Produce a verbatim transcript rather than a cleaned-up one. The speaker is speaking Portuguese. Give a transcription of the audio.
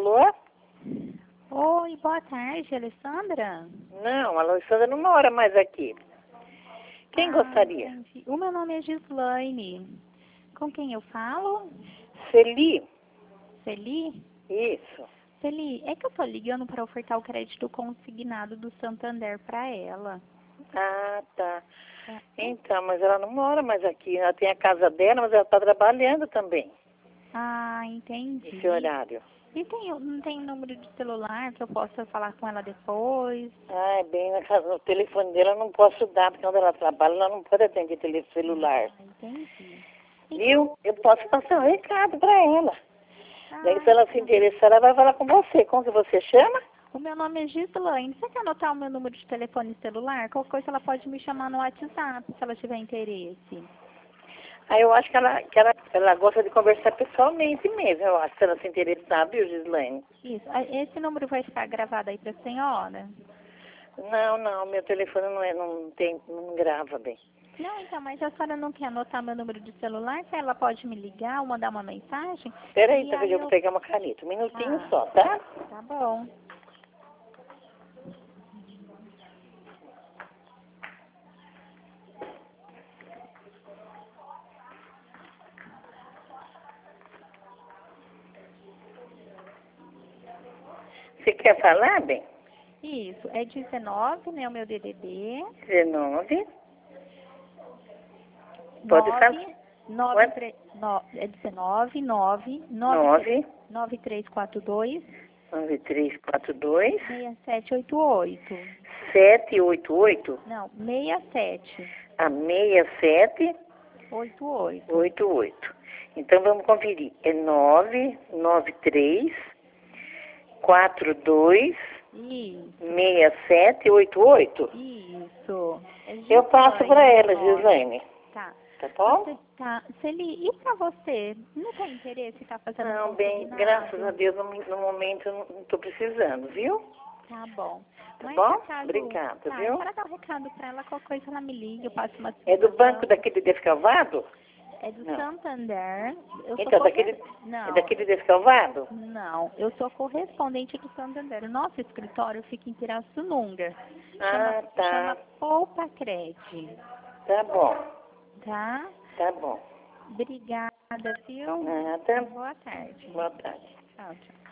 Alô? Oi, boa tarde, Alessandra. Não, a Alessandra não mora mais aqui. Quem Ah, gostaria? entendi. O meu nome é Gislaine. Com quem eu falo? Celi? Celi? Isso. Celi, é que eu tô ligando para ofertar o crédito consignado do Santander para ela. Ah, tá. É. Então, mas ela não mora mais aqui. Ela tem a casa dela, mas ela está trabalhando também, Ah, entendi. esse horário. E tem, não tem número de celular que eu possa falar com ela depois? Ah, é bem na casa. O telefone dela eu não posso dar, porque quando ela trabalha, ela não pode atender telefone celular. Ah, entendi. Viu? Eu posso passar um recado para ela. Daí, se Ah, ela se interessar, ela vai falar com você. Como que você chama? o meu nome é Gislaine. Você quer anotar o meu número de telefone celular? Qualquer coisa ela pode me chamar no WhatsApp, se ela tiver interesse. Aí eu acho que ela, que ela, ela gosta de conversar pessoalmente mesmo, eu acho, se ela se interessar, viu, Gislaine? Isso. Ah, esse número vai ficar gravado aí para a senhora? Não, não, meu telefone não, é, não, tem, não grava bem. Não, então, mas a senhora não quer anotar meu número de celular, que ela pode me ligar ou mandar uma mensagem? Espera aí, E tá, que aí eu vou eu... pegar uma caneta. Um minutinho Ah, só, tá? tá bom. Você quer falar, bem? Isso, é dezenove, né, o meu D D D. dezenove. Pode falar. nove, nove, três, no, é dezenove, nove, nove, nove, nove, três, quatro, dois, nove, três, quatro, dois, seis, sete, oito, oito. sete, oito, oito. Não, seis, sete, A seis, sete, oito, oito. oito, oito. Então vamos conferir. É nove, nove, três, quatro, dois, Isso, seis, sete, oito, oito. isso. É Eu passo Gislaine, para meu ela, nome. Gislaine. Tá. Tá bom? Você, tá. Celi, e pra você? Não tem interesse em estar fazendo um Não, bem, consignado? graças a Deus, no, no momento eu não estou precisando, viu? Tá bom. Tá Mas bom? se caso... Obrigada, Tá, viu? para dar um recado pra ela, qualquer coisa ela me liga, eu passo uma É do banco explicação. daquele descalvado? É do Não. Santander. Eu sou Então, daquele, corre... é Não, daquele descalvado? não. Eu sou correspondente do Santander. O nosso escritório fica em Pirassununga. Chama, Ah, tá. chama Poupa Cred. Tá bom. Tá? Tá bom. Obrigada, viu? Ah, tá. Boa tarde. Boa tarde. Tchau, tchau.